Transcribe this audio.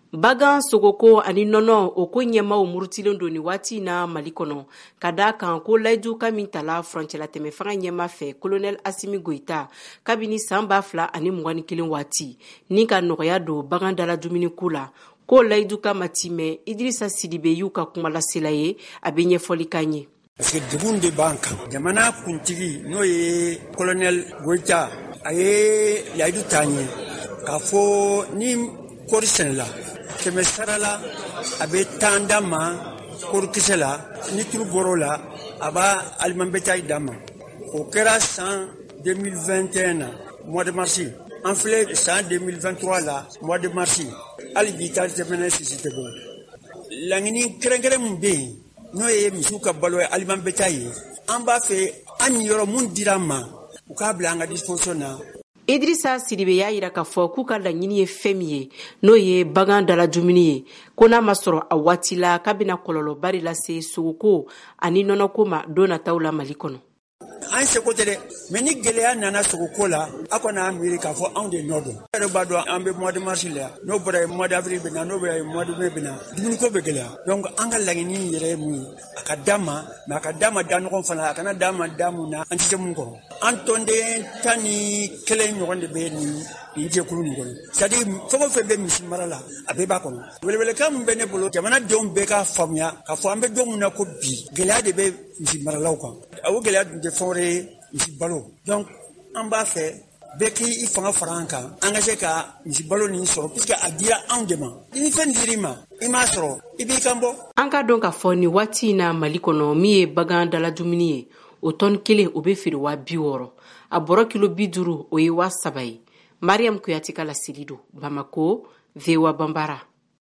Bagan sogoko ani nɔnɔ o ko ɲɛmaw murutilen don ni waati na Mali kɔnɔ ka da kan ko layidu ka min tala furancɛla tɛmɛ fanga ɲɛma fɛ Colonel Assimi Goïta kabini san 2021 waati ni ka nɔgɔya don bagan dala dumuni ko la ko layidu ka matimɛ Idrissa Sidibe y'u ka kuma lasela ye a bɛ ɲɛfɔli kan ye. Parce que degun de b'an kan jamana kuntigi n'o ye Colonel Goïta a ye layidu ta ɲɛ k'a fɔ ni kɔɔri sɛnɛla kɛmɛ sara la a bɛ 10 d'a ma kɔɔrikisɛ la ni turu bɔr'o la a b'a aliment bétail d'a ma o kɛra san 2021 na mois de mars an filɛ san 2023 la mois de mars hali bi ta tɛmɛna sisi tɛ bɔ laɲini kɛrɛnkɛrɛn min bɛ yen n'o ye misiw ka balo ye aliment bétail ye an b'a fɛ an ni yɔrɔ mun dira an ma u k'a bila an ka disposition na. Idrissa Sidibe y'a yira k'a fɔ k'u ka laɲini ye fɛn min ye n'o ye bagan dala dumuni ye ko n'a ma sɔrɔ a waati la k'a bɛna kɔlɔlɔba de lase sogoko ani nɔnɔko ma don nataw la Mali kɔnɔ. An seko tɛ dɛ mais ni gɛlɛya nana sogoko la a kɔni an miiri k'a fɔ anw de nɔ don yɛrɛ b'a dɔn an bɛ mois de mars la n'o bɔra ye mois d'avril bɛ na n'o bɔra ye mois de mai bɛ na dumuniko bɛ gɛlɛya donc an ka laɲini yɛrɛ ye mun ye a ka d'a ma mais a ka d'a ma da ɲɔgɔn fana a kana d'a ma da mun na an tɛ se mun kɔrɔ an tɔnden 11 ɲɔgɔn de bɛ nin jɛkulu nin kɔnɔ c'est à dire fɛn o fɛn bɛ misi mara la a bɛɛ b'a kɔnɔ welewelekan min bɛ ne bolo jamanadenw bɛɛ k'a faamuya k'a fɔ an bɛ don min na ko bi gɛlɛya de bɛ misi maralaw kan o gɛlɛya dun tɛ fɛn wɛrɛ ye misi balo donc an b'a fɛ bɛɛ k'i fanga fara an kan an ka se ka misi balo nin sɔrɔ puisque a dira anw de ma ni fɛn dir'i ma i m'a sɔrɔ i b'i kan bɔ. An ka dɔn k'a fɔ nin waati in na Mali kɔnɔ min ye bagan dala dumuni ye o tɔni 1 o bɛ feere 60,000 a bɔrɔ kilo 50 o ye 7,000 ye. Mariam Kuyate ka laseli don Bamako, VOA Bambara.